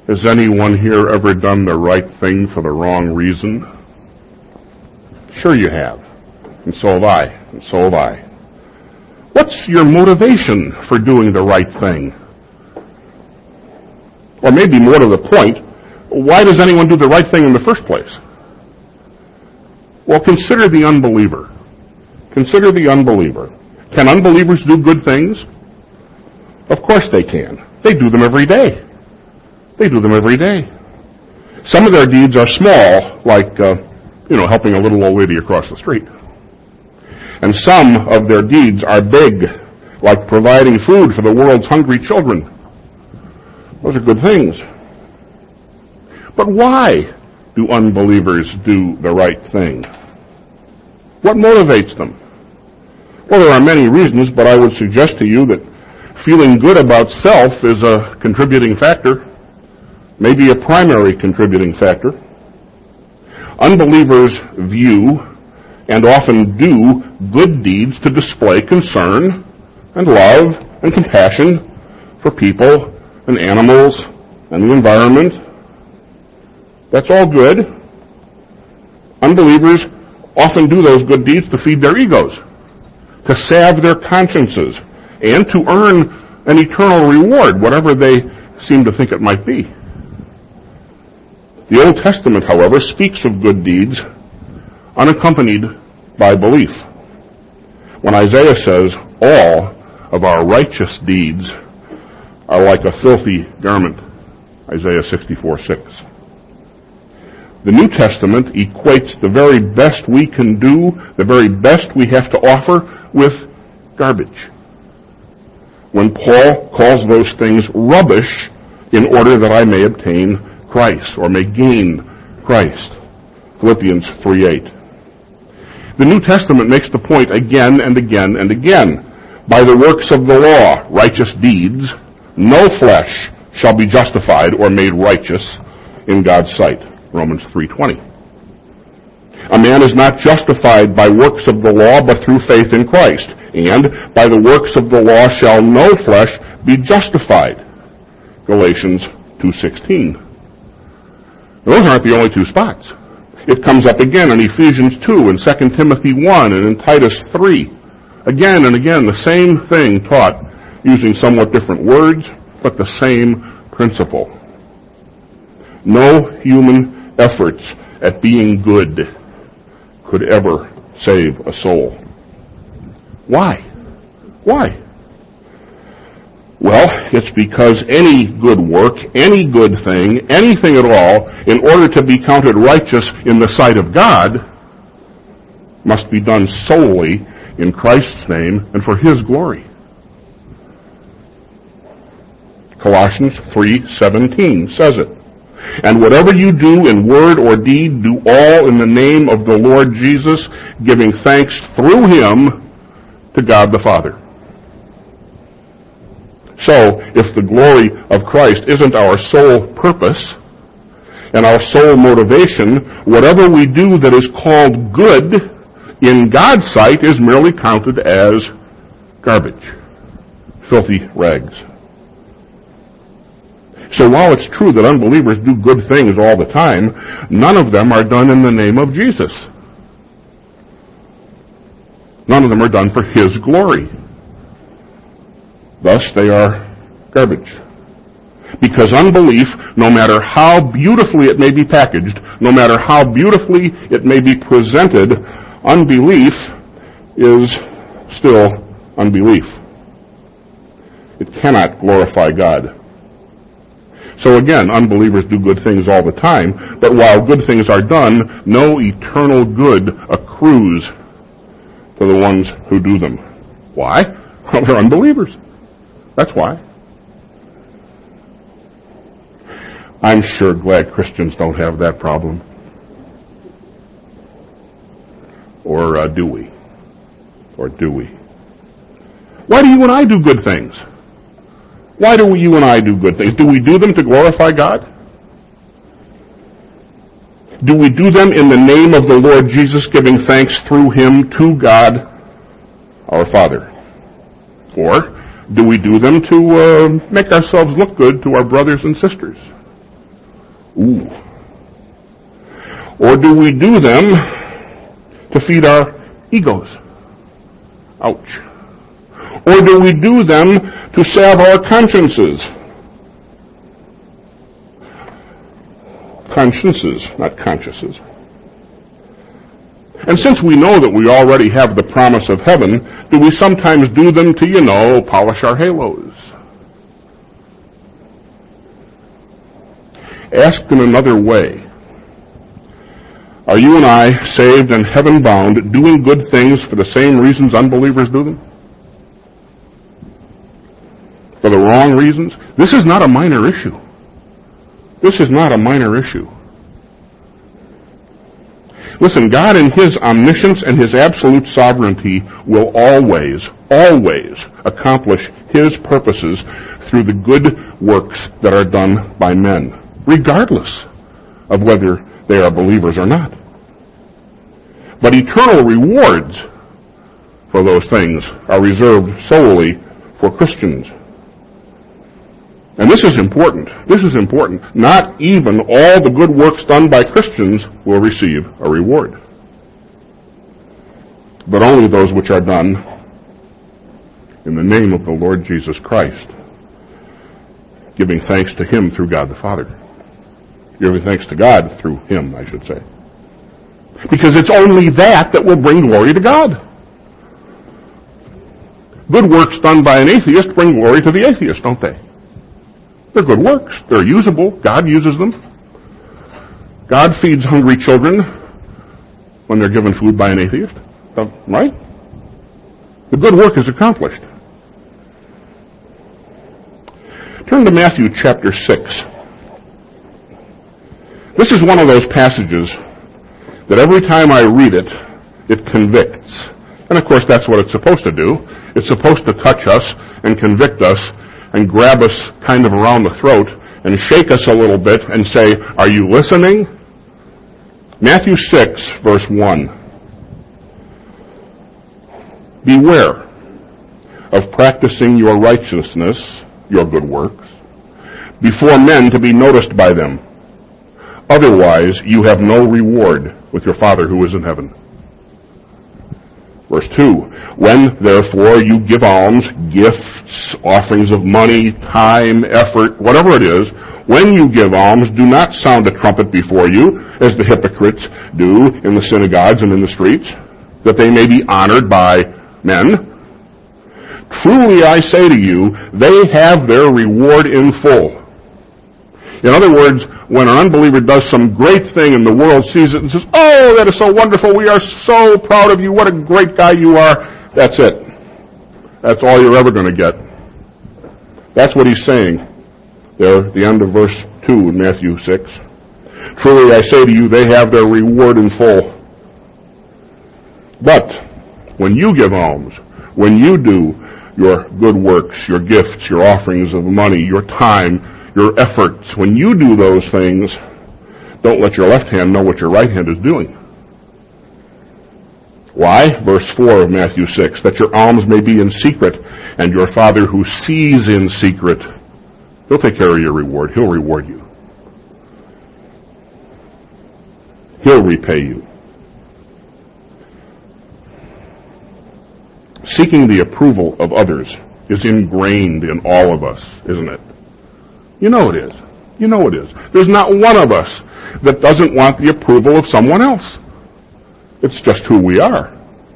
Has anyone here ever done the right thing for the wrong reason? Sure you have. And so have I. And so have I. What's your motivation for doing the right thing? Or maybe more to the point, why does anyone do the right thing in the first place? Well, consider the unbeliever. Consider the unbeliever. Can unbelievers do good things? Of course they can. They do them every day. They do them every day. Some of their deeds are small, like, helping a little old lady across the street. And some of their deeds are big, like providing food for the world's hungry children. Those are good things. But why do unbelievers do the right thing? What motivates them? Well, there are many reasons, but I would suggest to you that feeling good about self is a contributing factor, maybe a primary contributing factor. Unbelievers view and often do good deeds to display concern and love and compassion for people and animals and the environment. That's all good. Unbelievers often do those good deeds to feed their egos, to salve their consciences, and to earn an eternal reward, whatever they seem to think it might be. The Old Testament, however, speaks of good deeds unaccompanied by belief. When Isaiah says, all of our righteous deeds are like a filthy garment, Isaiah 64:6. The New Testament equates the very best we can do, the very best we have to offer, with garbage. When Paul calls those things rubbish in order that I may obtain Christ, or may gain Christ. Philippians 3:8. The New Testament makes the point again and again and again. By the works of the law, righteous deeds, no flesh shall be justified or made righteous in God's sight. Romans 3:20. A man is not justified by works of the law, but through faith in Christ. And by the works of the law shall no flesh be justified. Galatians 2:16. Those aren't the only two spots. It comes up again in Ephesians 2 and 2 Timothy 1 and in Titus 3. Again and again, the same thing taught using somewhat different words, but the same principle. No human efforts at being good could ever save a soul. Why? Why? Well, it's because any good work, any good thing, anything at all, in order to be counted righteous in the sight of God, must be done solely in Christ's name and for His glory. Colossians 3:17 says it. And whatever you do in word or deed, do all in the name of the Lord Jesus, giving thanks through Him to God the Father. So, if the glory of Christ isn't our sole purpose and our sole motivation, whatever we do that is called good in God's sight is merely counted as garbage, filthy rags. So while it's true that unbelievers do good things all the time, none of them are done in the name of Jesus. None of them are done for His glory. Thus, they are garbage. Because unbelief, no matter how beautifully it may be packaged, no matter how beautifully it may be presented, unbelief is still unbelief. It cannot glorify God. So again, unbelievers do good things all the time, but while good things are done, no eternal good accrues to the ones who do them. Why? Well, they're unbelievers. That's why. I'm sure glad Christians don't have that problem. Or do we? Or do we? Why do you and I do good things? Why do you and I do good things? Do we do them to glorify God? Do we do them in the name of the Lord Jesus, giving thanks through Him to God, our Father? Or do we do them to make ourselves look good to our brothers and sisters? Ooh. Or do we do them to feed our egos? Ouch. Or do we do them to salve our consciences? Consciences, not consciences. And since we know that we already have the promise of heaven, do we sometimes do them to, polish our halos? Asked in another way, are you and I, saved and heaven-bound, doing good things for the same reasons unbelievers do them? For the wrong reasons? This is not a minor issue. This is not a minor issue. Listen, God in His omniscience and His absolute sovereignty will always accomplish His purposes through the good works that are done by men, regardless of whether they are believers or not. But eternal rewards for those things are reserved solely for Christians. And this is important. This is important. Not even all the good works done by Christians will receive a reward, but only those which are done in the name of the Lord Jesus Christ, giving thanks to Him through God the Father. Giving thanks to God through Him, I should say. Because it's only that will bring glory to God. Good works done by an atheist bring glory to the atheist, don't they? They're good works. They're usable. God uses them. God feeds hungry children when they're given food by an atheist. Right? The good work is accomplished. Turn to Matthew chapter 6. This is one of those passages that every time I read it, it convicts. And of course that's what it's supposed to do. It's supposed to touch us and convict us and grab us kind of around the throat and shake us a little bit and say, are you listening? Matthew 6, verse 1. Beware of practicing your righteousness, your good works, before men to be noticed by them. Otherwise, you have no reward with your Father who is in heaven. Verse 2, when, therefore, you give alms, gifts, offerings of money, time, effort, whatever it is, when you give alms, do not sound a trumpet before you, as the hypocrites do in the synagogues and in the streets, that they may be honored by men. Truly I say to you, they have their reward in full. In other words, when an unbeliever does some great thing and the world sees it and says, oh, that is so wonderful, we are so proud of you, what a great guy you are, that's it. That's all you're ever going to get. That's what he's saying there at the end of verse 2 in Matthew 6. Truly I say to you, they have their reward in full. But when you give alms, when you do your good works, your gifts, your offerings of money, your time, your efforts, when you do those things, don't let your left hand know what your right hand is doing. Why? Verse 4 of Matthew 6, that your alms may be in secret, and your Father who sees in secret, He'll take care of your reward. He'll reward you. He'll repay you. Seeking the approval of others is ingrained in all of us, isn't it? You know it is. You know it is. There's not one of us that doesn't want the approval of someone else. It's just who we are.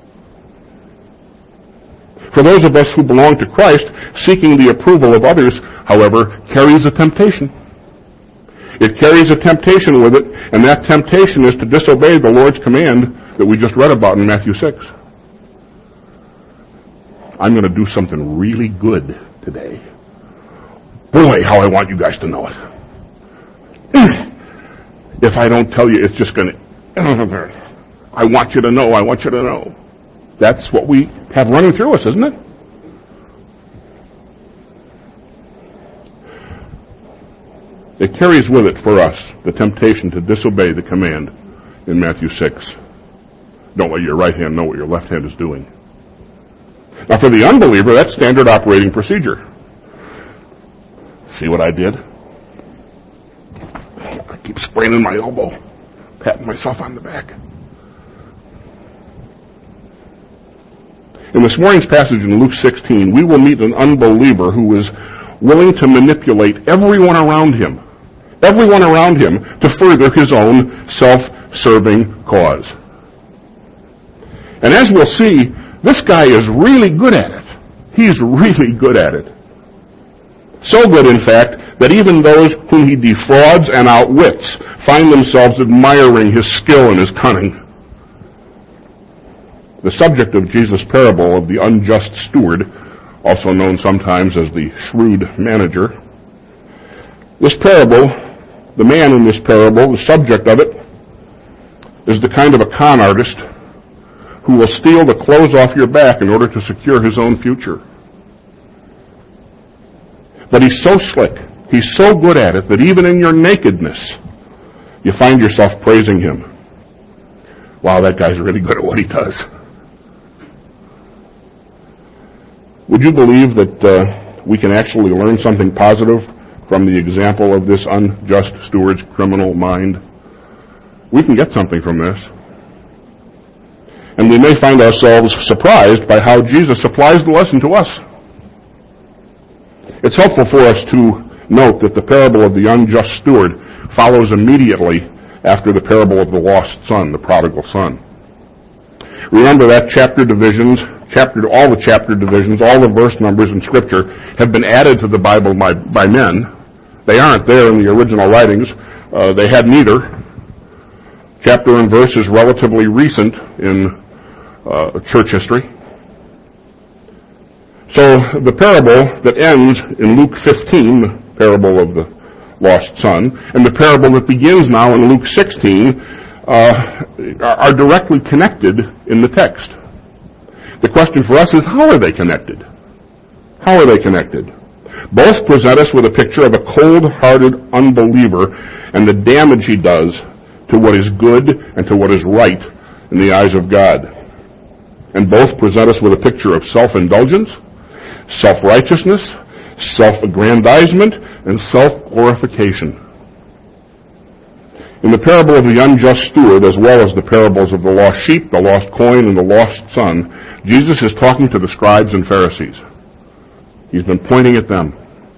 For those of us who belong to Christ, seeking the approval of others, however, carries a temptation. It carries a temptation with it, and that temptation is to disobey the Lord's command that we just read about in Matthew 6. I'm going to do something really good today. Boy, how I want you guys to know it. If I don't tell you, it's just going to... I want you to know, I want you to know. That's what we have running through us, isn't it? It carries with it for us the temptation to disobey the command in Matthew 6. Don't let your right hand know what your left hand is doing. Now for the unbeliever, that's standard operating procedure. See what I did? keep spraining my elbow, patting myself on the back. In this morning's passage in Luke 16, we will meet an unbeliever who is willing to manipulate everyone around him to further his own self-serving cause. And as we'll see, this guy is really good at it. He's really good at it. So good, in fact, that even those whom he defrauds and outwits find themselves admiring his skill and his cunning. The subject of Jesus' parable of the unjust steward, also known sometimes as the shrewd manager, this parable, the man in this parable, the subject of it, is the kind of a con artist who will steal the clothes off your back in order to secure his own future. But he's so slick, he's so good at it, that even in your nakedness, you find yourself praising him. Wow, that guy's really good at what he does. Would you believe that we can actually learn something positive from the example of this unjust steward's criminal mind? We can get something from this. And we may find ourselves surprised by how Jesus applies the lesson to us. It's helpful for us to note that the parable of the unjust steward follows immediately after the parable of the lost son, the prodigal son. Remember that all the chapter divisions, all the verse numbers in Scripture have been added to the Bible by men. They aren't there in the original writings. They had neither. Chapter and verse is relatively recent in church history. So the parable that ends in Luke 15, the parable of the lost son, and the parable that begins now in Luke 16 are directly connected in the text. The question for us is, how are they connected? How are they connected? Both present us with a picture of a cold-hearted unbeliever and the damage he does to what is good and to what is right in the eyes of God. And both present us with a picture of self-indulgence, self-righteousness, self-aggrandizement, and self-glorification. In the parable of the unjust steward, as well as the parables of the lost sheep, the lost coin, and the lost son, Jesus is talking to the scribes and Pharisees. He's been pointing at them.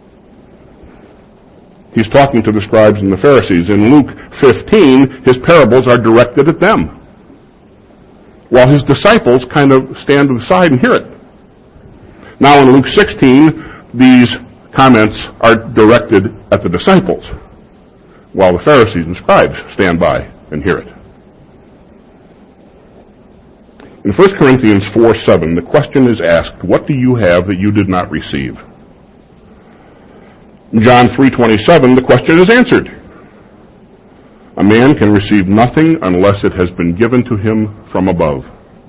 He's talking to the scribes and the Pharisees. In Luke 15, his parables are directed at them, while his disciples kind of stand to the side and hear it. Now in Luke 16, these comments are directed at the disciples, while the Pharisees and scribes stand by and hear it. In 1 Corinthians 4:7, the question is asked, what do you have that you did not receive? In John 3:27, the question is answered. A man can receive nothing unless it has been given to him from above.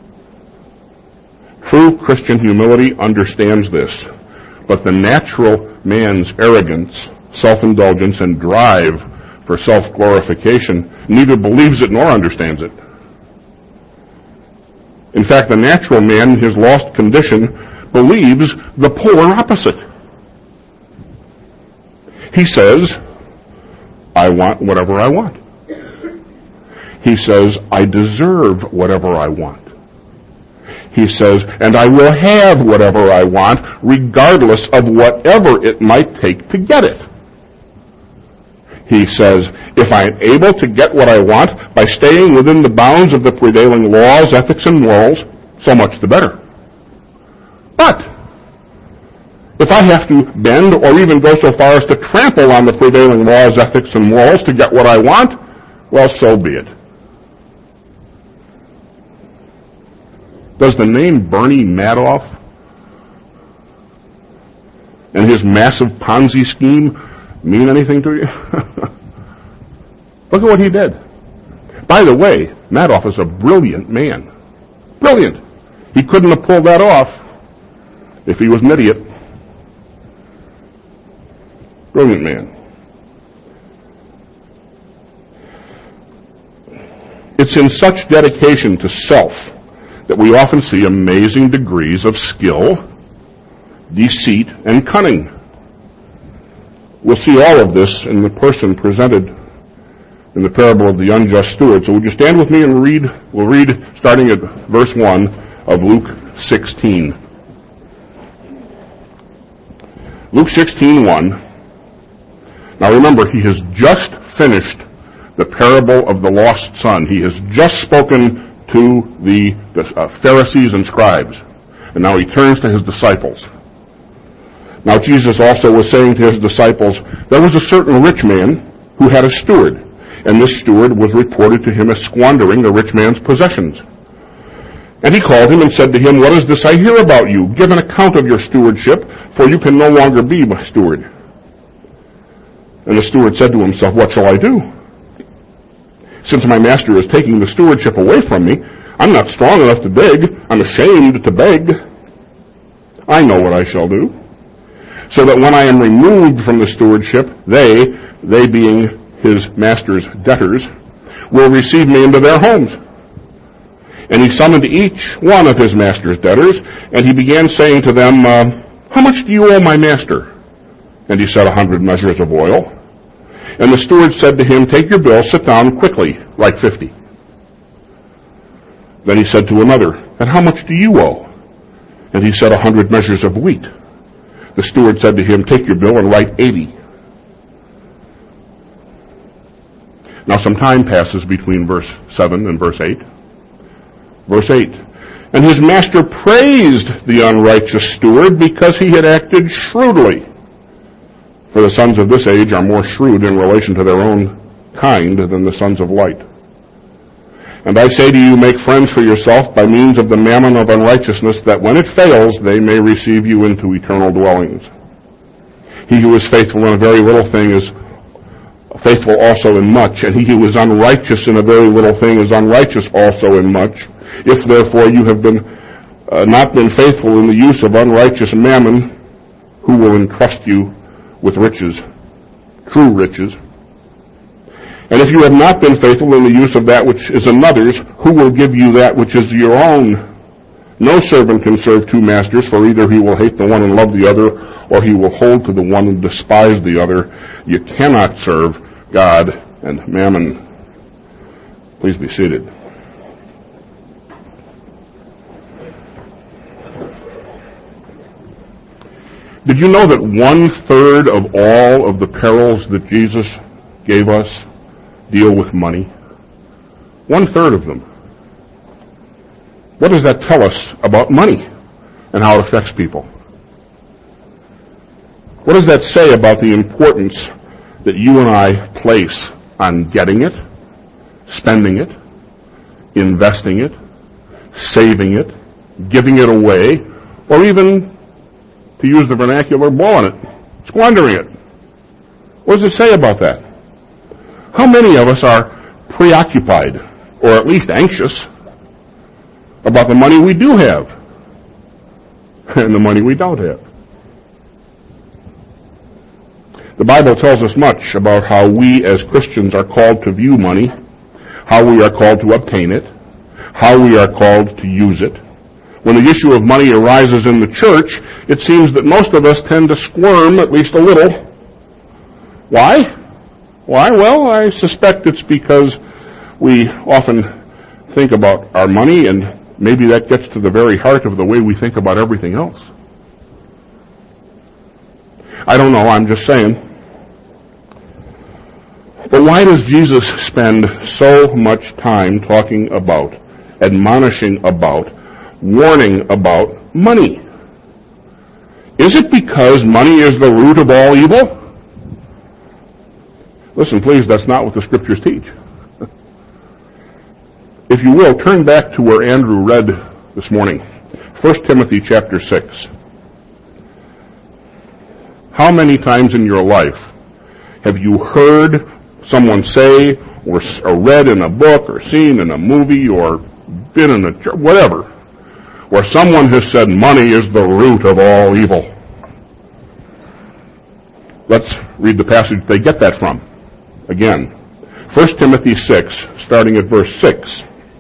True Christian humility understands this, but the natural man's arrogance, self-indulgence, and drive for self-glorification neither believes it nor understands it. In fact, the natural man in his lost condition believes the polar opposite. He says, I want whatever I want. He says, I deserve whatever I want. He says, and I will have whatever I want, regardless of whatever it might take to get it. He says, if I am able to get what I want by staying within the bounds of the prevailing laws, ethics, and morals, so much the better. But if I have to bend or even go so far as to trample on the prevailing laws, ethics, and morals to get what I want, well, so be it. Does the name Bernie Madoff and his massive Ponzi scheme mean anything to you? Look at what he did. By the way, Madoff is a brilliant man. Brilliant. He couldn't have pulled that off if he was an idiot. Brilliant man. It's in such dedication to self that we often see amazing degrees of skill, deceit, and cunning. We'll see all of this in the person presented in the parable of the unjust steward. So would you stand with me and read? We'll read starting at verse 1 of Luke 16. Luke 16:1. Now remember, he has just finished the parable of the lost son. He has just spoken to the Pharisees and scribes. And now he turns to his disciples. Now Jesus also was saying to his disciples, there was a certain rich man who had a steward, and this steward was reported to him as squandering the rich man's possessions. And he called him and said to him, what is this I hear about you? Give an account of your stewardship, for you can no longer be my steward. And the steward said to himself, what shall I do? Since my master is taking the stewardship away from me, I'm not strong enough to beg. I'm ashamed to beg. I know what I shall do. So that when I am removed from the stewardship, they being his master's debtors, will receive me into their homes. And he summoned each one of his master's debtors, and he began saying to them, how much do you owe my master? And he said, 100 measures of oil. And the steward said to him, take your bill, sit down quickly, write 50. Then he said to another, and how much do you owe? And he said, 100 measures of wheat. The steward said to him, take your bill and write 80. Now some time passes between verse 7 and verse 8. Verse 8. And his master praised the unrighteous steward because he had acted shrewdly. For the sons of this age are more shrewd in relation to their own kind than the sons of light. And I say to you, make friends for yourself by means of the mammon of unrighteousness, that when it fails, they may receive you into eternal dwellings. He who is faithful in a very little thing is faithful also in much, and he who is unrighteous in a very little thing is unrighteous also in much. If therefore you have not been faithful in the use of unrighteous mammon, who will entrust you with riches, true riches? And if you have not been faithful in the use of that which is another's, who will give you that which is your own? No servant can serve two masters, for either he will hate the one and love the other, or he will hold to the one and despise the other. You cannot serve God and mammon. Please be seated. Did you know that 1/3 of all of the perils that Jesus gave us deal with money? 1/3 of them. What does that tell us about money and how it affects people? What does that say about the importance that you and I place on getting it, spending it, investing it, saving it, giving it away, or even, to use the vernacular, blowing it, squandering it? What does it say about that? How many of us are preoccupied, or at least anxious, about the money we do have and the money we don't have? The Bible tells us much about how we as Christians are called to view money, how we are called to obtain it, how we are called to use it. When the issue of money arises in the church, it seems that most of us tend to squirm at least a little. Why? Why? Well, I suspect it's because we often think about our money, and maybe that gets to the very heart of the way we think about everything else. I don't know, I'm just saying. But why does Jesus spend so much time talking about, admonishing about, warning about money? Is it because money is the root of all evil? Listen, please, that's not what the Scriptures teach. If you will, turn back to where Andrew read this morning, 1 Timothy chapter 6. How many times in your life have you heard someone say, or read in a book, or seen in a movie, or been in a church, whatever, where someone has said money is the root of all evil? Let's read the passage they get that from. Again, 1 Timothy 6, starting at verse 6.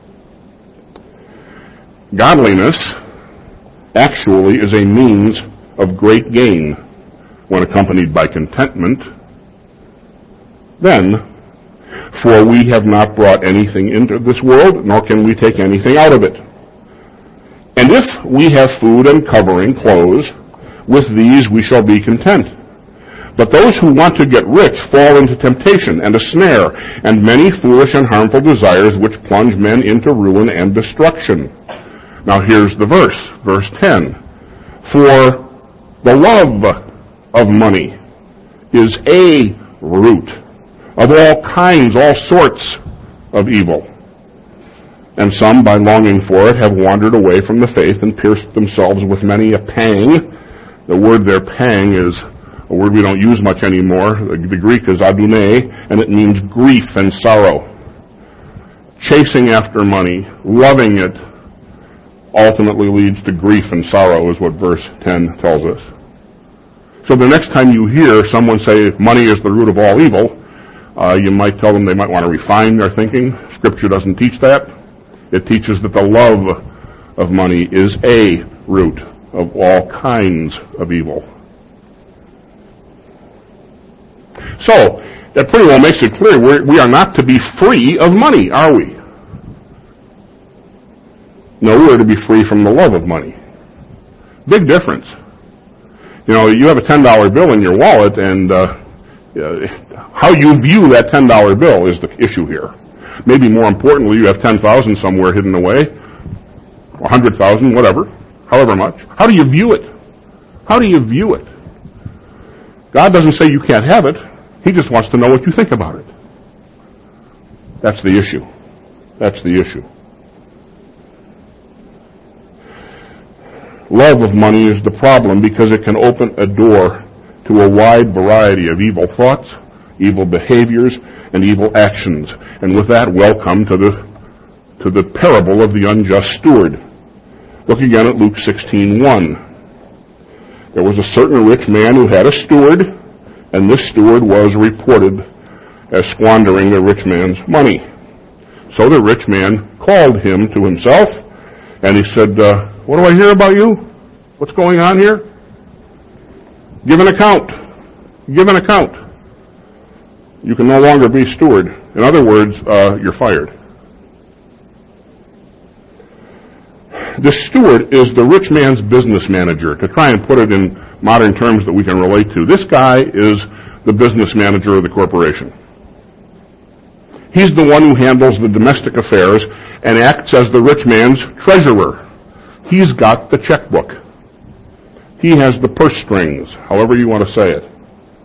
Godliness actually is a means of great gain when accompanied by contentment. Then, For we have not brought anything into this world, nor can we take anything out of it. And if we have food and covering, clothes, with these we shall be content. But those who want to get rich fall into temptation and a snare, and many foolish and harmful desires which plunge men into ruin and destruction. Now here's the verse, verse 10. For the love of money is a root of all kinds, all sorts of evil. And some, by longing for it, have wandered away from the faith and pierced themselves with many a pang. The word there, pang, is a word we don't use much anymore. The Greek is adune, and it means grief and sorrow. Chasing after money, loving it, ultimately leads to grief and sorrow, is what verse 10 tells us. So the next time you hear someone say money is the root of all evil, you might tell them they might want to refine their thinking. Scripture doesn't teach that. It teaches that the love of money is a root of all kinds of evil. So, that pretty well makes it clear we are not to be free of money, are we? No, we're to be free from the love of money. Big difference. You know, you have a $10 bill in your wallet, and how you view that $10 bill is the issue here. Maybe more importantly, you have 10,000 somewhere hidden away, 100,000, whatever, however much. How do you view it? How do you view it? God doesn't say you can't have it. He just wants to know what you think about it. That's the issue. That's the issue. Love of money is the problem because it can open a door to a wide variety of evil thoughts, evil behaviors, and evil actions. And with that, welcome to the parable of the unjust steward. Look again at Luke 16:1. There was a certain rich man who had a steward, and this steward was reported as squandering the rich man's money. So the rich man called him to himself, and he said, what do I hear about you? What's going on here? Give an account. Give an account. You can no longer be steward. In other words, you're fired. The steward is the rich man's business manager. To try and put it in modern terms that we can relate to, this guy is the business manager of the corporation. He's the one who handles the domestic affairs and acts as the rich man's treasurer. He's got the checkbook. He has the purse strings, however you want to say it.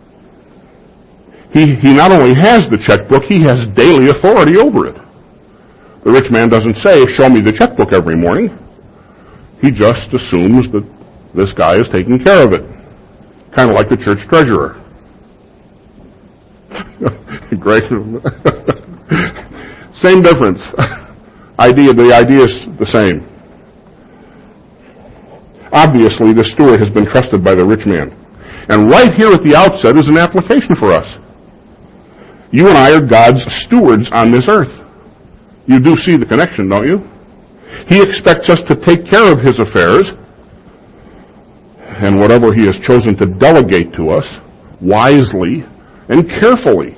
He not only has the checkbook, he has daily authority over it. The rich man doesn't say, show me the checkbook every morning. He just assumes that this guy is taking care of it. Kind of like the church treasurer. Great. Same difference. The idea is the same. Obviously, the steward has been trusted by the rich man. And right here at the outset is an application for us. You and I are God's stewards on this earth. You do see the connection, don't you? He expects us to take care of His affairs, and whatever He has chosen to delegate to us, wisely and carefully.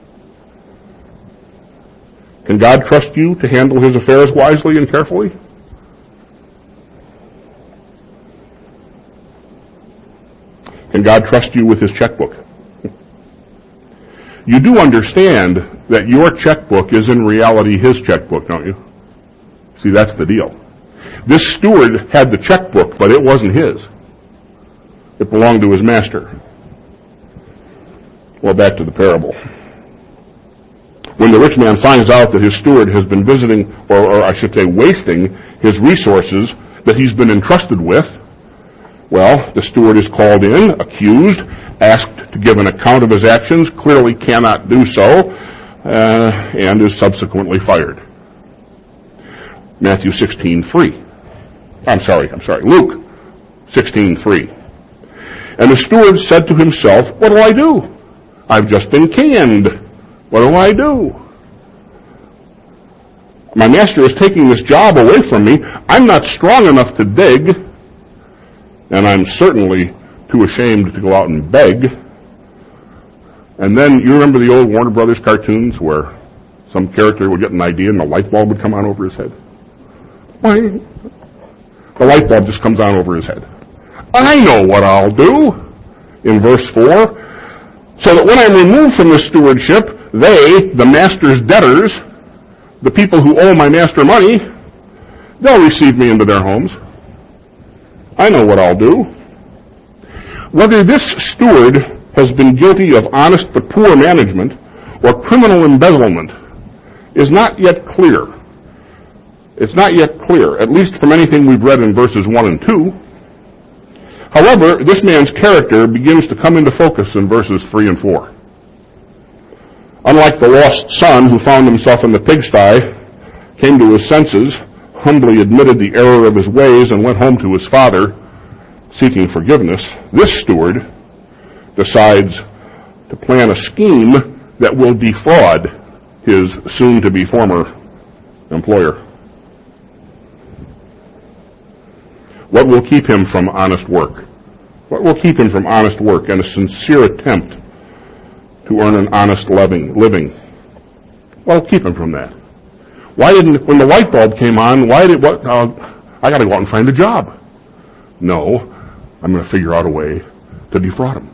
Can God trust you to handle His affairs wisely and carefully? Can God trust you with His checkbook? You do understand that your checkbook is in reality His checkbook, don't you? See, that's the deal. This steward had the checkbook, but it wasn't his. It belonged to his master. Well, back to the parable. When the rich man finds out that his steward has been visiting, or I should say wasting, his resources that he's been entrusted with, well, the steward is called in, accused, asked to give an account of his actions, clearly cannot do so, and is subsequently fired. Matthew 16:3. Luke 16:3. And the steward said to himself, what do I do? I've just been canned. What do I do? My master is taking this job away from me. I'm not strong enough to dig, and I'm certainly too ashamed to go out and beg. And then, you remember the old Warner Brothers cartoons where some character would get an idea and the light bulb would come on over his head? Why? The light bulb just comes on over his head. I know what I'll do, in verse 4, so that when I'm removed from the stewardship, they, the master's debtors, the people who owe my master money, they'll receive me into their homes. I know what I'll do. Whether this steward has been guilty of honest but poor management or criminal embezzlement is not yet clear. It's not yet clear, at least from anything we've read in verses 1 and 2. However, this man's character begins to come into focus in verses 3 and 4. Unlike the lost son who found himself in the pigsty, came to his senses, humbly admitted the error of his ways, and went home to his father, seeking forgiveness, this steward decides to plan a scheme that will defraud his soon-to-be former employer. What will keep him from honest work? What will keep him from honest work and a sincere attempt to earn an honest living? What will keep him from that? When the light bulb came on, I got to go out and find a job. No, I'm going to figure out a way to defraud him.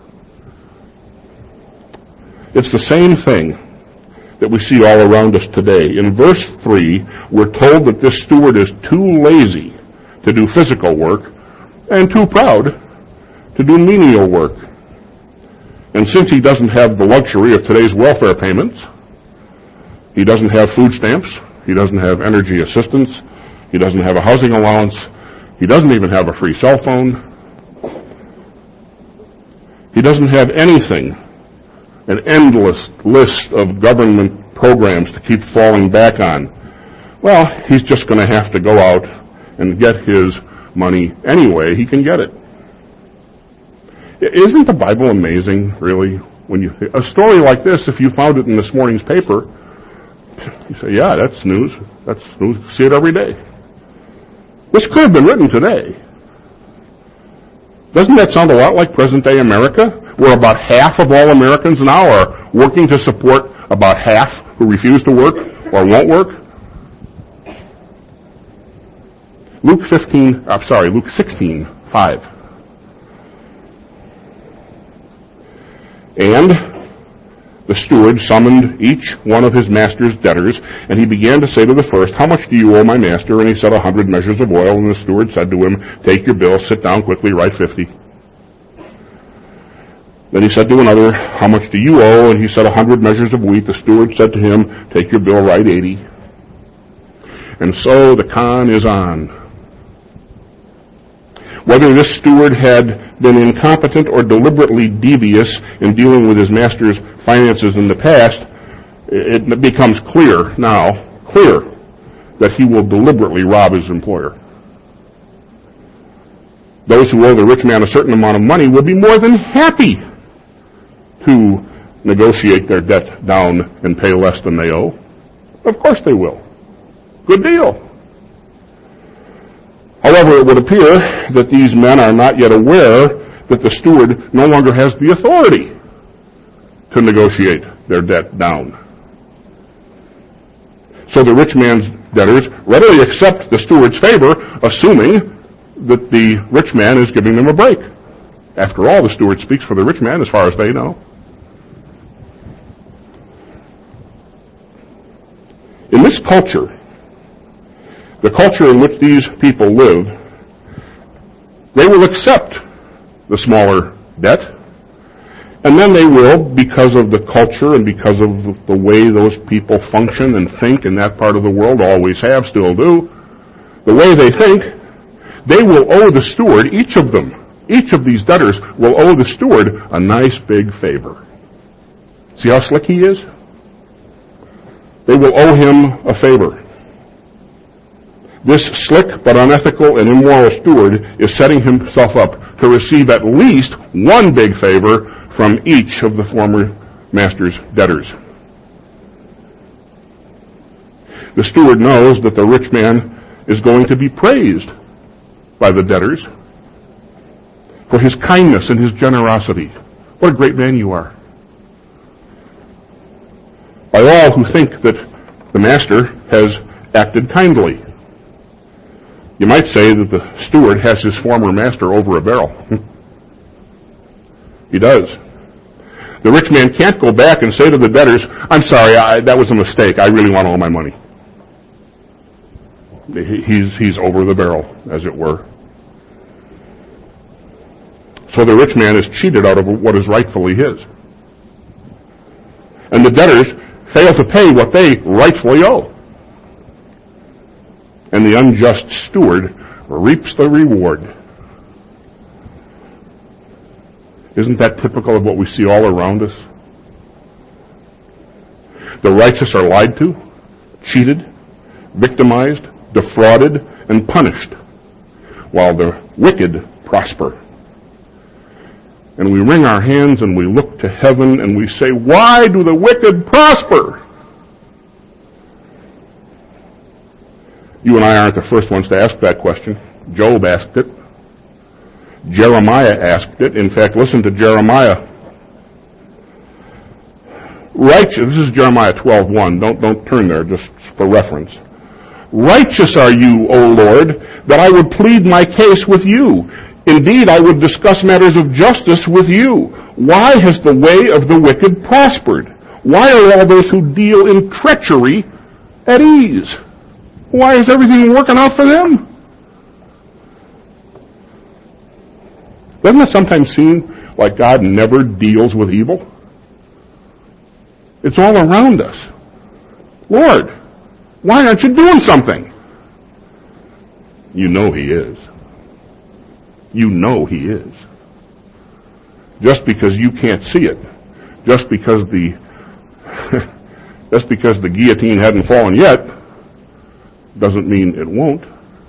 It's the same thing that we see all around us today. In verse 3, we're told that this steward is too lazy to do physical work and too proud to do menial work. And since he doesn't have the luxury of today's welfare payments, he doesn't have food stamps, he doesn't have energy assistance, he doesn't have a housing allowance, he doesn't even have a free cell phone, he doesn't have anything, an endless list of government programs to keep falling back on. Well, he's just going to have to go out and get his money any way he can get it. Isn't the Bible amazing, really? A story like this, if you found it in this morning's paper, you say, yeah, that's news. That's news. See it every day. This could have been written today. Doesn't that sound a lot like present-day America, where about half of all Americans now are working to support about half who refuse to work or won't work? Luke 16:5. And the steward summoned each one of his master's debtors, and he began to say to the first, how much do you owe my master? And he said, 100 measures of oil. And the steward said to him, take your bill, sit down quickly, write 50. Then he said to another, how much do you owe? And he said, 100 measures of wheat. The steward said to him, take your bill, write 80. And so the con is on. Whether this steward had been incompetent or deliberately devious in dealing with his master's finances in the past, it becomes clear that he will deliberately rob his employer. Those who owe the rich man a certain amount of money will be more than happy to negotiate their debt down and pay less than they owe. Of course they will. Good deal. However, it would appear that these men are not yet aware that the steward no longer has the authority to negotiate their debt down. So the rich man's debtors readily accept the steward's favor, assuming that the rich man is giving them a break. After all, the steward speaks for the rich man as far as they know. In this culture, the culture in which these people live, they will accept the smaller debt, and then they will, because of the culture and because of the way those people function and think in that part of the world, always have, still do, the way they think, they will owe the steward, each of these debtors will owe the steward a nice big favor. See how slick he is? They will owe him a favor. This slick but unethical and immoral steward is setting himself up to receive at least one big favor from each of the former master's debtors. The steward knows that the rich man is going to be praised by the debtors for his kindness and his generosity. What a great man you are. by all who think that the master has acted kindly. You might say that the steward has his former master over a barrel. He does. The rich man can't go back and say to the debtors, I'm sorry, that was a mistake. I really want all my money. He's over the barrel, as it were. So the rich man is cheated out of what is rightfully his. And the debtors fail to pay what they rightfully owe. And the unjust steward reaps the reward. Isn't that typical of what we see all around us? The righteous are lied to, cheated, victimized, defrauded, and punished, while the wicked prosper. And we wring our hands and we look to heaven and we say, why do the wicked prosper? You and I aren't the first ones to ask that question. Job asked it. Jeremiah asked it. In fact, listen to Jeremiah. Righteous, this is Jeremiah 12:1. Don't turn there, just for reference. Righteous are you, O Lord, that I would plead my case with you. Indeed, I would discuss matters of justice with you. Why has the way of the wicked prospered? Why are all those who deal in treachery at ease? Why is everything working out for them? Doesn't it sometimes seem like God never deals with evil? It's all around us. Lord, why aren't you doing something? You know He is. You know He is. Just because you can't see it, just because the guillotine hadn't fallen yet, doesn't mean it won't.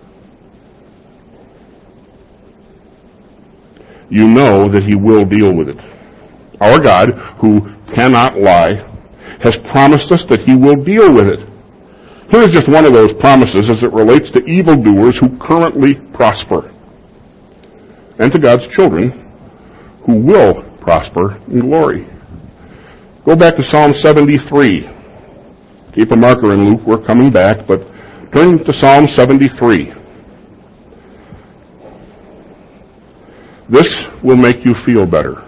You know that He will deal with it. Our God, who cannot lie, has promised us that He will deal with it. Here's just one of those promises as it relates to evildoers who currently prosper, and to God's children who will prosper in glory. Go back to Psalm 73. Keep a marker in Luke, we're coming back, but turn to Psalm 73. This will make you feel better.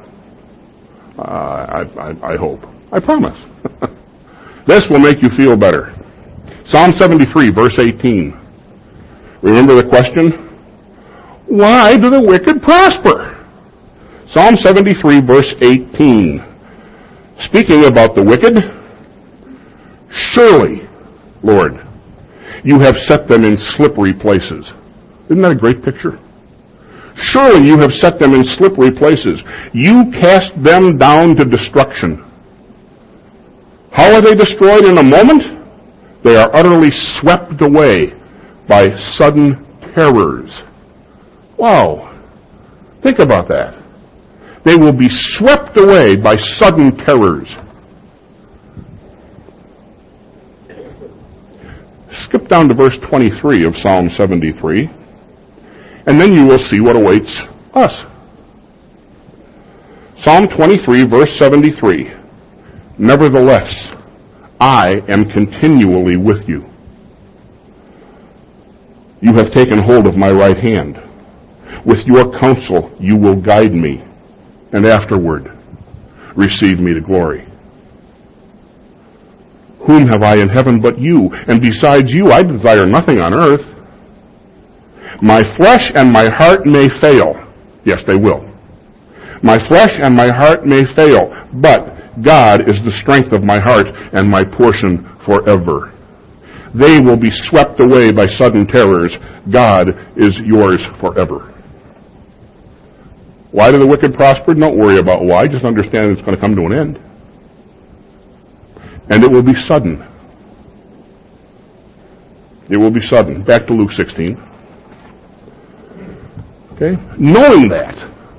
I hope. I promise. This will make you feel better. Psalm 73, verse 18. Remember the question? Why do the wicked prosper? Psalm 73, verse 18. Speaking about the wicked, surely, Lord, you have set them in slippery places. Isn't that a great picture? Surely you have set them in slippery places. You cast them down to destruction. How are they destroyed in a moment? They are utterly swept away by sudden terrors. Wow. Think about that. They will be swept away by sudden terrors. Skip down to verse 23 of Psalm 73, and then you will see what awaits us. Psalm 23, verse 73. Nevertheless, I am continually with you. You have taken hold of my right hand. With your counsel you will guide me, and afterward receive me to glory. Whom have I in heaven but you? And besides you I desire nothing on earth. My flesh and my heart may fail. Yes, they will. My flesh and my heart may fail, but God is the strength of my heart and my portion forever. They will be swept away by sudden terrors. God is yours forever. Why do the wicked prosper? Don't worry about why. Just understand it's going to come to an end. And it will be sudden. It will be sudden. Back to Luke 16. Okay? Knowing that,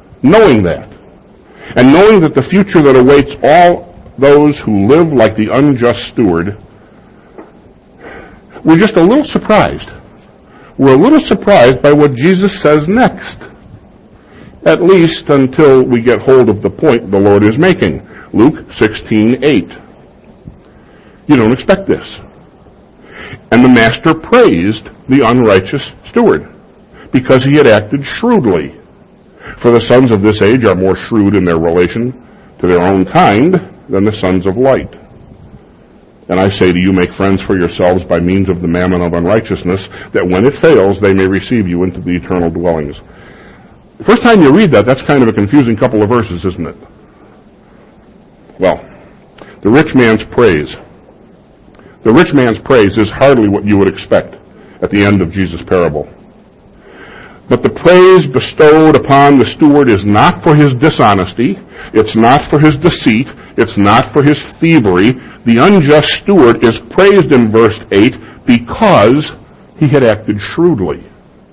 and knowing that the future that awaits all those who live like the unjust steward, we're just a little surprised. We're a little surprised by what Jesus says next. At least until we get hold of the point the Lord is making. Luke 16:8. You don't expect this. And the master praised the unrighteous steward because he had acted shrewdly. For the sons of this age are more shrewd in their relation to their own kind than the sons of light. And I say to you, make friends for yourselves by means of the mammon of unrighteousness, that when it fails, they may receive you into the eternal dwellings. The first time you read that, that's kind of a confusing couple of verses, isn't it? Well, the rich man's praise. The rich man's praise is hardly what you would expect at the end of Jesus' parable. But the praise bestowed upon the steward is not for his dishonesty, it's not for his deceit, it's not for his thievery. The unjust steward is praised in verse 8 because he had acted shrewdly.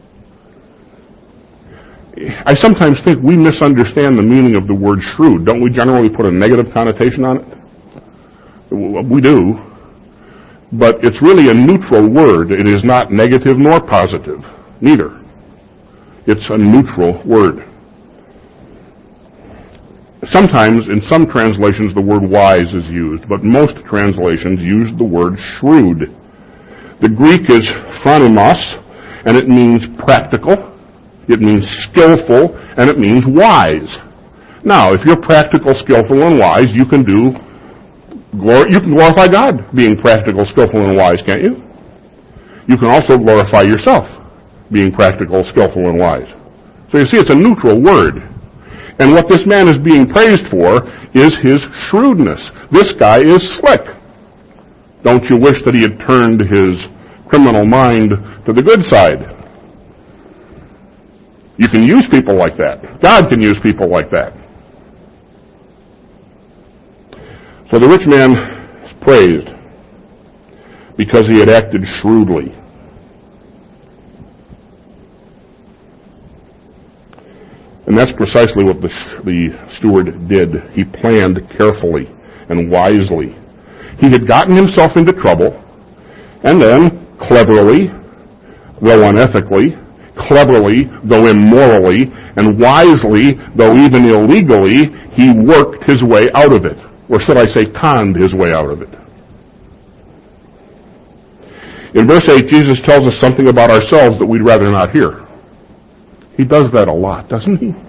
I sometimes think we misunderstand the meaning of the word shrewd. Don't we generally put a negative connotation on it? We do. But it's really a neutral word. It is not negative nor positive. Neither. It's a neutral word. Sometimes, in some translations, the word wise is used, but most translations use the word shrewd. The Greek is phronimos, and it means practical, it means skillful, and it means wise. Now, if you're practical, skillful, and wise, you can glorify God being practical, skillful, and wise, can't you? You can also glorify yourself being practical, skillful, and wise. So you see, it's a neutral word. And what this man is being praised for is his shrewdness. This guy is slick. Don't you wish that he had turned his criminal mind to the good side? You can use people like that. God can use people like that. So the rich man is praised because he had acted shrewdly. And that's precisely what the steward did. He planned carefully and wisely. He had gotten himself into trouble, and then cleverly, though unethically, cleverly, though immorally, and wisely, though even illegally, he worked his way out of it. Or should I say, conned his way out of it. In verse 8, Jesus tells us something about ourselves that we'd rather not hear. He does that a lot, doesn't he?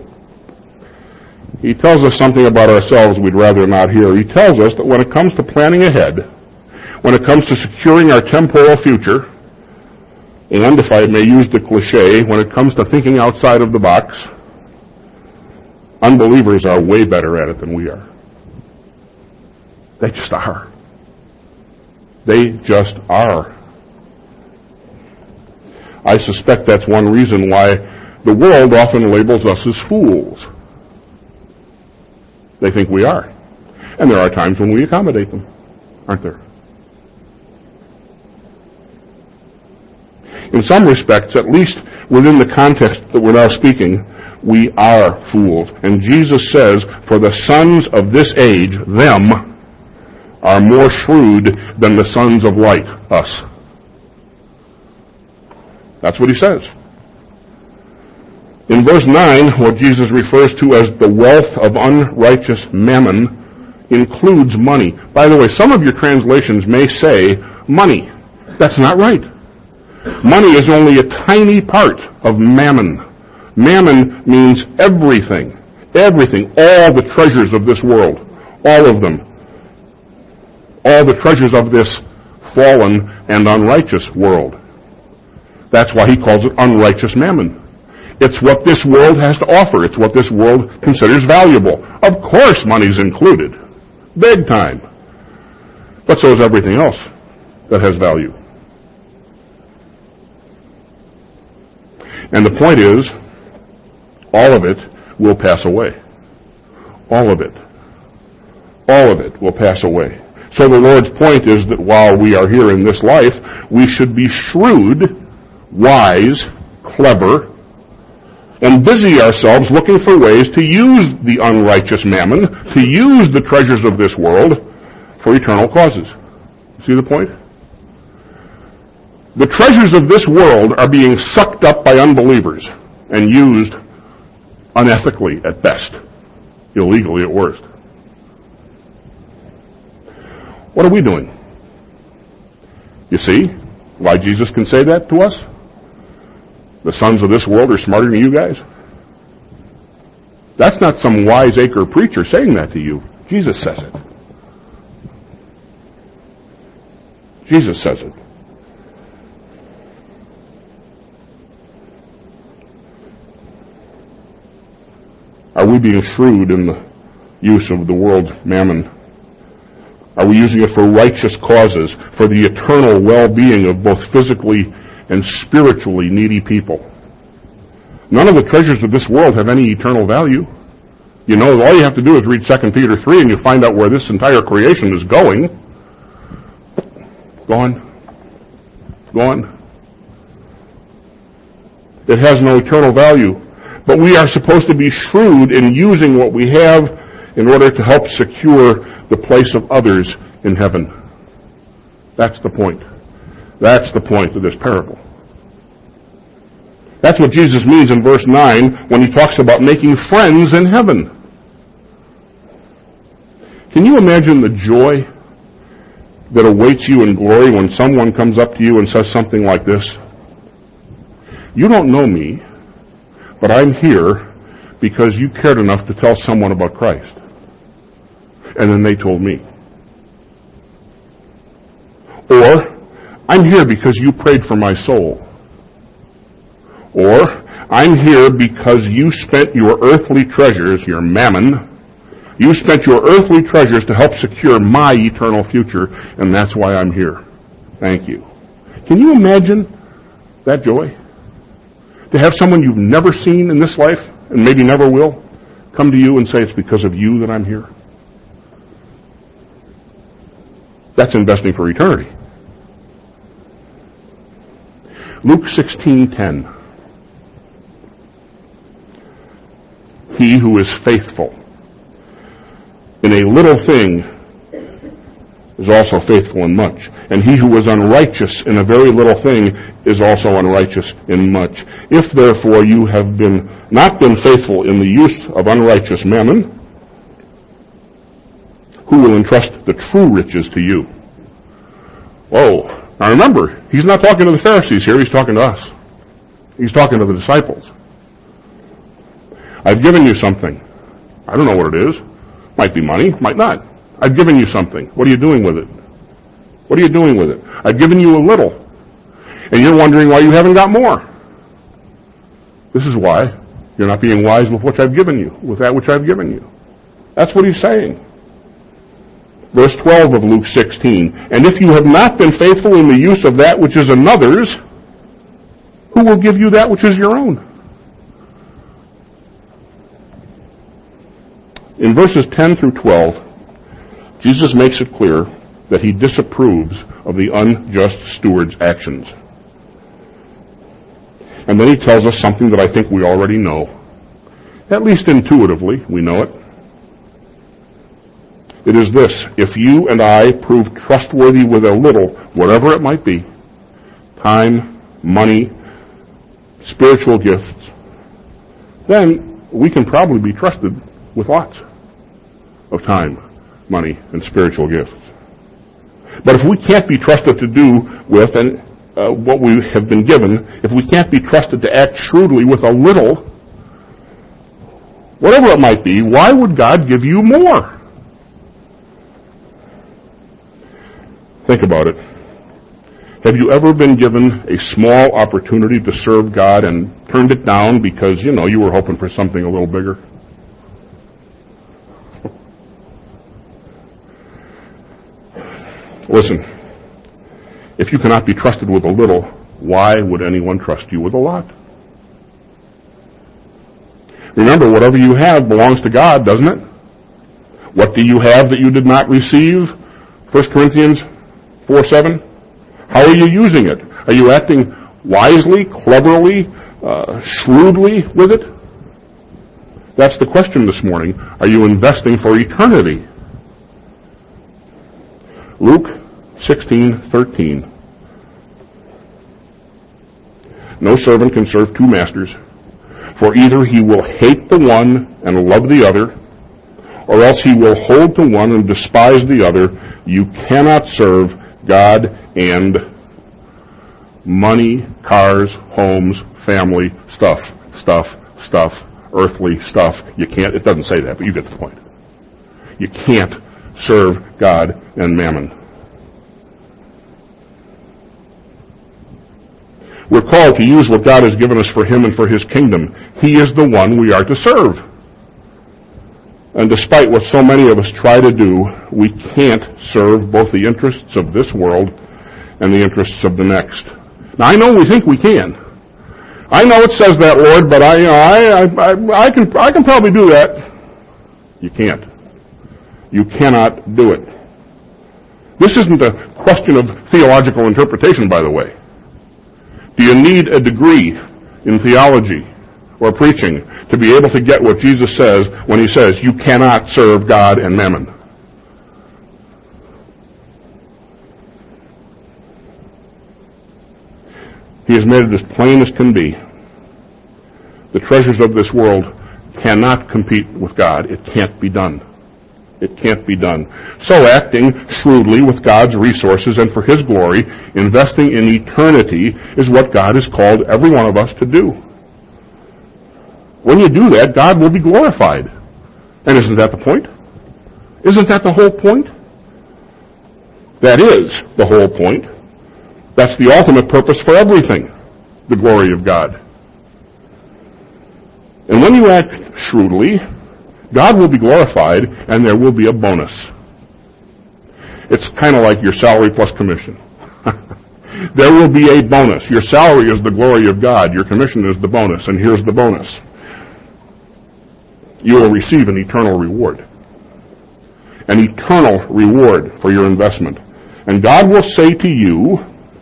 He tells us something about ourselves we'd rather not hear. He tells us that when it comes to planning ahead, when it comes to securing our temporal future, and if I may use the cliche, when it comes to thinking outside of the box, unbelievers are way better at it than we are. They just are. They just are. I suspect that's one reason why the world often labels us as fools. They think we are. And there are times when we accommodate them, aren't there? In some respects, at least within the context that we're now speaking, we are fools. And Jesus says, for the sons of this age, them, are more shrewd than the sons of light, us. That's what he says. In verse 9, what Jesus refers to as the wealth of unrighteous mammon includes money. By the way, some of your translations may say money. That's not right. Money is only a tiny part of mammon. Mammon means everything. Everything. All the treasures of this world. All of them. All the treasures of this fallen and unrighteous world. That's why he calls it unrighteous mammon. It's what this world has to offer. It's what this world considers valuable. Of course money's included. Big time. But so is everything else that has value. And the point is, all of it will pass away. All of it. All of it will pass away. So the Lord's point is that while we are here in this life, we should be shrewd, wise, clever, and busy ourselves looking for ways to use the unrighteous mammon, to use the treasures of this world for eternal causes. See the point? The treasures of this world are being sucked up by unbelievers and used unethically at best, illegally at worst. What are we doing? You see why Jesus can say that to us? The sons of this world are smarter than you guys? That's not some wiseacre preacher saying that to you. Jesus says it. Jesus says it. Are we being shrewd in the use of the world's mammon? Are we using it for righteous causes, for the eternal well-being of both physically and spiritually needy people? None of the treasures of this world have any eternal value. You know, all you have to do is read 2 Peter 3 and you find out where this entire creation is going. Gone. It has no eternal value. But we are supposed to be shrewd in using what we have in order to help secure the place of others in heaven. That's the point. That's the point of this parable. That's what Jesus means in verse 9 when he talks about making friends in heaven. Can you imagine the joy that awaits you in glory when someone comes up to you and says something like this? You don't know me, but I'm here because you cared enough to tell someone about Christ. And then they told me. Or, I'm here because you prayed for my soul. Or, I'm here because you spent your earthly treasures, your mammon, you spent your earthly treasures to help secure my eternal future, and that's why I'm here. Thank you. Can you imagine that joy? To have someone you've never seen in this life, and maybe never will, come to you and say, it's because of you that I'm here. That's investing for eternity. Luke 16:10. He who is faithful in a little thing is also faithful in much. And he who is unrighteous in a very little thing is also unrighteous in much. If therefore you have not been faithful in the use of unrighteous mammon, who will entrust the true riches to you? Whoa. Now remember, he's not talking to the Pharisees here, he's talking to us. He's talking to the disciples. I've given you something. I don't know what it is. Might be money, might not. I've given you something. What are you doing with it? What are you doing with it? I've given you a little. And you're wondering why you haven't got more. This is why you're not being wise with what I've given you, with that which I've given you. That's what he's saying. Verse 12 of Luke 16. And if you have not been faithful in the use of that which is another's, who will give you that which is your own? In verses 10 through 12, Jesus makes it clear that he disapproves of the unjust steward's actions. And then he tells us something that I think we already know. At least intuitively, we know it. It is this: if you and I prove trustworthy with a little, whatever it might be, time, money, spiritual gifts, then we can probably be trusted with lots of time, money, and spiritual gifts. But if we can't be trusted to do with what we have been given, if we can't be trusted to act shrewdly with a little, whatever it might be, why would God give you more? Think about it. Have you ever been given a small opportunity to serve God and turned it down because, you were hoping for something a little bigger? Listen, if you cannot be trusted with a little, why would anyone trust you with a lot? Remember, whatever you have belongs to God, doesn't it? What do you have that you did not receive? 1 Corinthians 4:7. How are you using it? Are you acting wisely, cleverly, shrewdly with it? That's the question this morning. Are you investing for eternity? Luke 16:13. No servant can serve two masters, for either he will hate the one and love the other, or else he will hold to one and despise the other. You cannot serve God and money, cars, homes, family, stuff, earthly stuff. You can't, it doesn't say that, but you get the point. You can't serve God and mammon. We're called to use what God has given us for Him and for His kingdom. He is the one we are to serve. And despite what so many of us try to do, we can't serve both the interests of this world and the interests of the next. Now, I know we think we can. I know it says that, Lord, but I can probably do that. You can't. You cannot do it. This isn't a question of theological interpretation, by the way. Do you need a degree in theology or preaching to be able to get what Jesus says when He says you cannot serve God and mammon? He has made it as plain as can be. The treasures of this world cannot compete with God. It can't be done. It can't be done. So acting shrewdly with God's resources and for His glory, investing in eternity is what God has called every one of us to do. When you do that, God will be glorified. And isn't that the point? Isn't that the whole point? That is the whole point. That's the ultimate purpose for everything, the glory of God. And when you act shrewdly, God will be glorified, and there will be a bonus. It's kind of like your salary plus commission. There will be a bonus. Your salary is the glory of God. Your commission is the bonus, and here's the bonus. You will receive an eternal reward. An eternal reward for your investment. And God will say to you,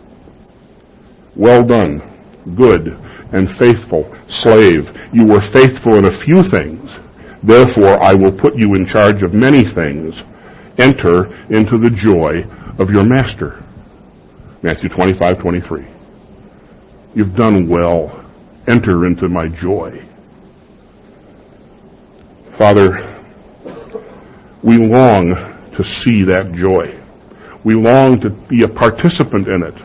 "Well done, good and faithful slave. You were faithful in a few things. Therefore, I will put you in charge of many things. Enter into the joy of your master." Matthew 25:23. You've done well. Enter into my joy. Father, we long to see that joy. We long to be a participant in it.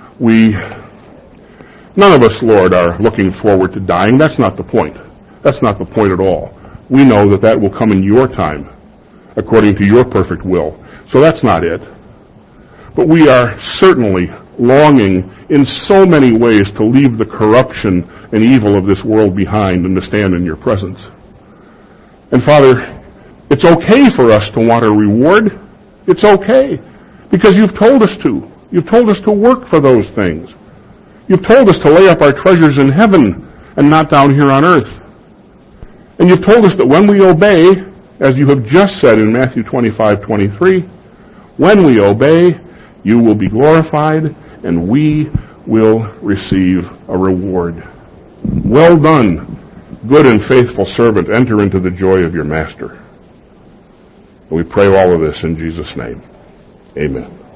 None of us, Lord, are looking forward to dying. That's not the point. That's not the point at all. We know that that will come in your time, according to your perfect will. So that's not it. But we are certainly longing in so many ways to leave the corruption and evil of this world behind and to stand in your presence. And Father, it's okay for us to want a reward. It's okay. Because you've told us to. You've told us to work for those things. You've told us to lay up our treasures in heaven and not down here on earth. And you've told us that when we obey, as you have just said in Matthew 25:23, when we obey, you will be glorified and we will receive a reward. Well done, good and faithful servant. Enter into the joy of your master. And we pray all of this in Jesus' name. Amen.